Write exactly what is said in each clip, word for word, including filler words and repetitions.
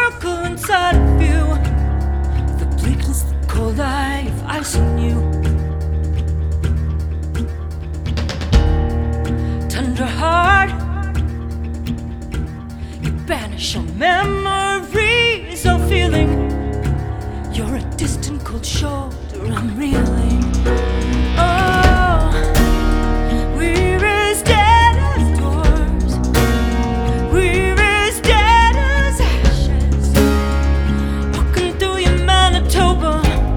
circle inside of you. The bleakness, the cold life, ice in you. Tender heart, you banish all memories of feeling. You're a distant cold shoulder, I'm reeling. Oh, we're as dead as doors. We're as dead as ashes. Walking through your Manitoba.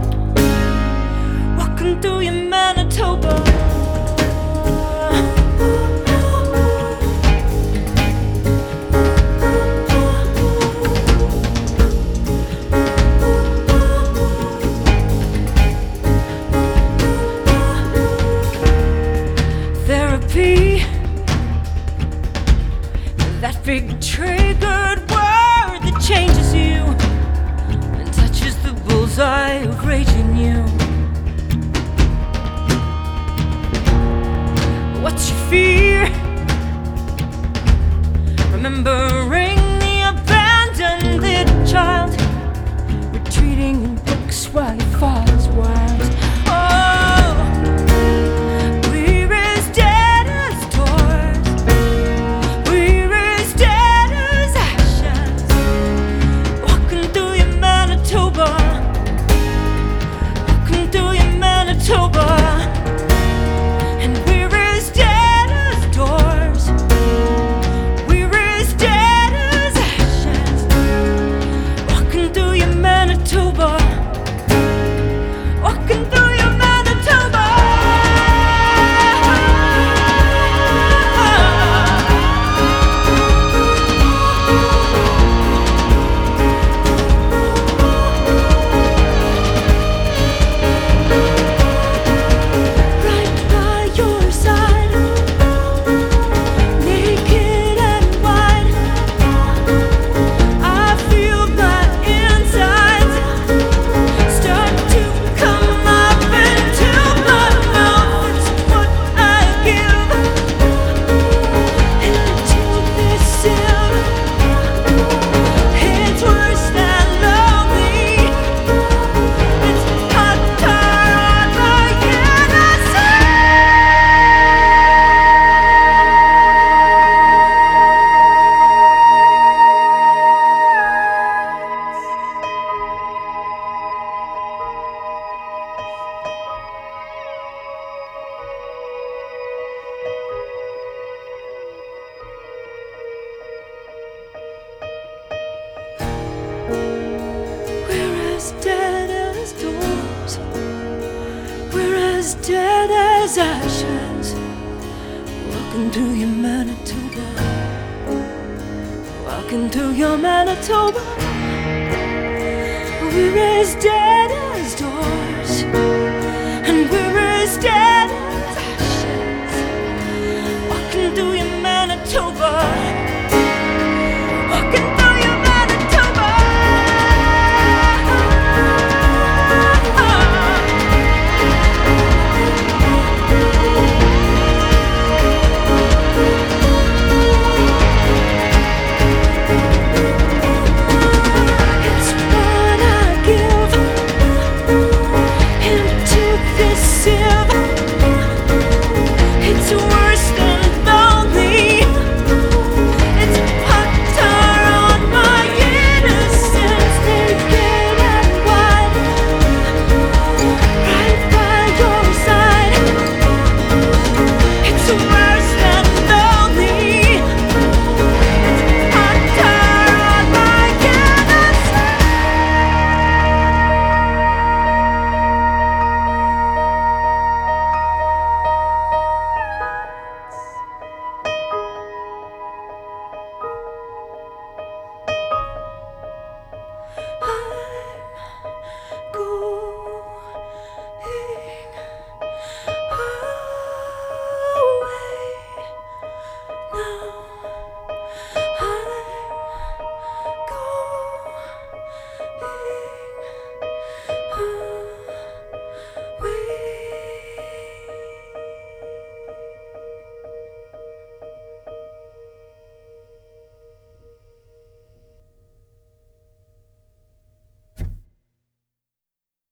Walking through your Manitoba. That big triggered word that changes you and touches the bullseye of rage in you. What's your fear? Remembering the abandoned little child retreating in books while your father's wild. And we're as dead as doors. We're as dead as ashes. Walking through your Manitoba. Walking through your Manitoba. Dead as doors, we're as dead as ashes. Walking through your Manitoba. Walking through your Manitoba. We're as dead